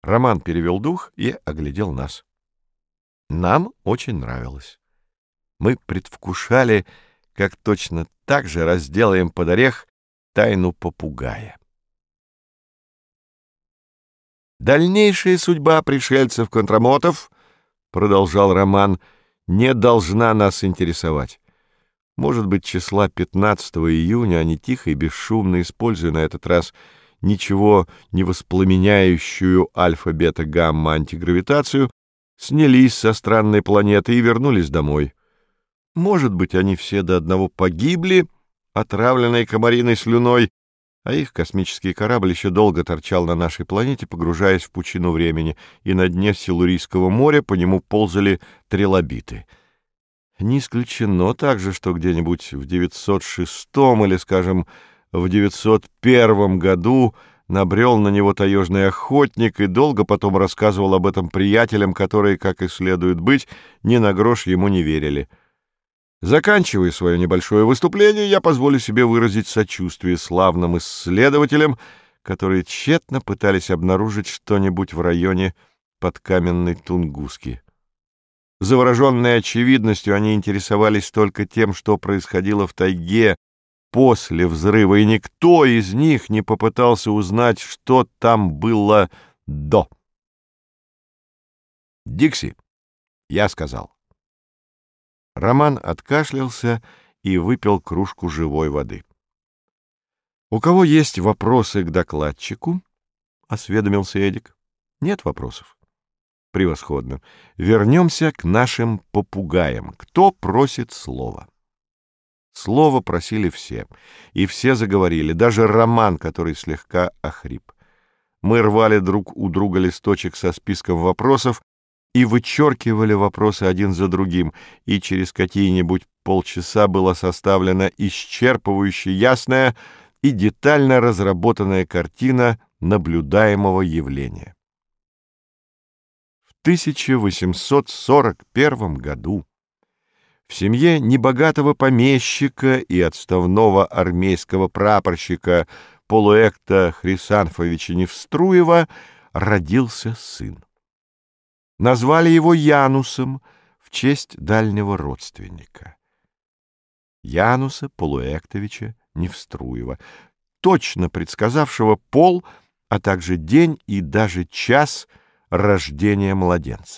Роман перевел дух и оглядел нас. Нам очень нравилось. Мы предвкушали, как точно так же разделаем под орех тайну попугая. «Дальнейшая судьба пришельцев-контрамотов, — продолжал Роман, — не должна нас интересовать. Может быть, числа 15 июня они тихо и бесшумно, используя на этот раз ничего не воспламеняющую альфа-бета-гамма-антигравитацию, снялись со странной планеты и вернулись домой. Может быть, они все до одного погибли, отравленные комариной слюной, а их космический корабль еще долго торчал на нашей планете, погружаясь в пучину времени, и на дне Силурийского моря по нему ползали трилобиты. Не исключено также, что где-нибудь в 906 или, скажем, в 901 году набрел на него таежный охотник и долго потом рассказывал об этом приятелям, которые, как и следует быть, ни на грош ему не верили. Заканчивая свое небольшое выступление, я позволю себе выразить сочувствие славным исследователям, которые тщетно пытались обнаружить что-нибудь в районе подкаменной Тунгуски. Завороженные очевидностью, они интересовались только тем, что происходило в тайге после взрыва, и никто из них не попытался узнать, что там было до. «Дикси», — я сказал. Роман откашлялся и выпил кружку живой воды. «У кого есть вопросы к докладчику?» — осведомился Эдик. «Нет вопросов?» «Превосходно. Вернемся к нашим попугаям. Кто просит слова?» Слово просили все, и все заговорили, даже Роман, который слегка охрип. Мы рвали друг у друга листочек со списком вопросов и вычеркивали вопросы один за другим, и через какие-нибудь полчаса была составлена исчерпывающая, ясная и детально разработанная картина наблюдаемого явления. В 1841 году в семье небогатого помещика и отставного армейского прапорщика Полуэкта Хрисанфовича Невструева родился сын. Назвали его Янусом в честь дальнего родственника. Януса Полуэктовича Невструева, точно предсказавшего пол, а также день и даже час рождения младенца.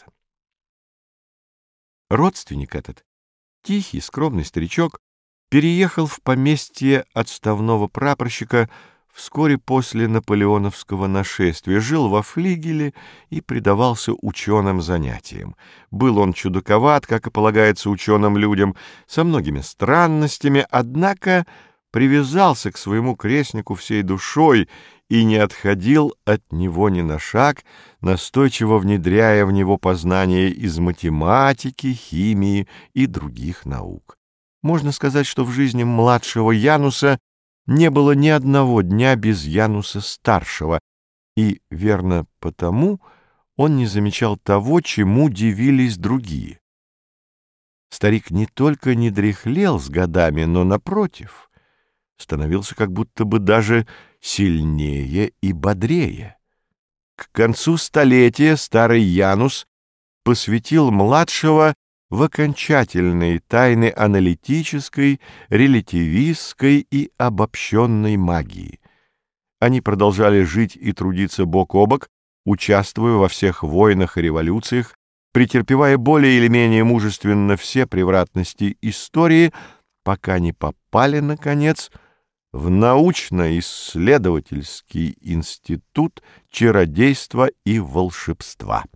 Родственник этот, тихий, скромный старичок, переехал в поместье отставного прапорщика вскоре после наполеоновского нашествия, жил во флигеле и предавался ученым занятиям. Был он чудаковат, как и полагается ученым людям, со многими странностями, однако привязался к своему крестнику всей душой и не отходил от него ни на шаг, настойчиво внедряя в него познания из математики, химии и других наук. Можно сказать, что в жизни младшего Януса не было ни одного дня без Януса старшего, и, верно, потому он не замечал того, чему дивились другие. Старик не только не дряхлел с годами, но, напротив, становился как будто бы даже сильнее и бодрее. К концу столетия старый Янус посвятил младшего в окончательные тайны аналитической, релятивистской и обобщенной магии. Они продолжали жить и трудиться бок о бок, участвуя во всех войнах и революциях, претерпевая более или менее мужественно все превратности истории, пока не попали, наконец, в научно-исследовательский институт чародейства и волшебства.